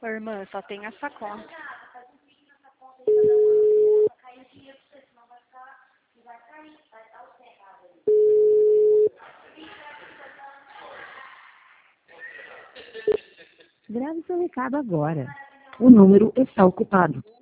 Ô, irmã, só tem essa conta. Grave seu recado agora. O número está ocupado.